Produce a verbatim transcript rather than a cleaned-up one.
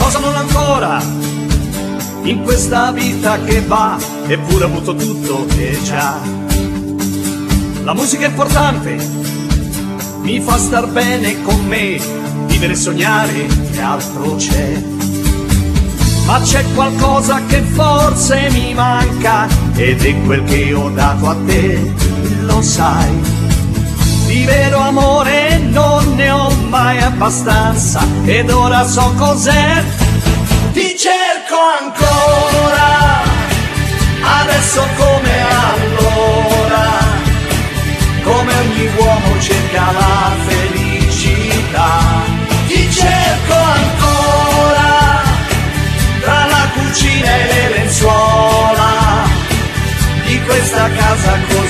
cosa non ancora in questa vita che va, eppure ho avuto tutto e già. La musica è importante, mi fa star bene con me, vivere e sognare, che altro c'è? Ma c'è qualcosa che forse mi manca, ed è quel che ho dato a te, lo sai. Di vero amore non ne ho mai abbastanza, ed ora so cos'è. Ti cerco ancora, adesso come allora, come ogni uomo cerca la felicità. Ti cerco ancora, tra la cucina e le lenzuola di questa casa così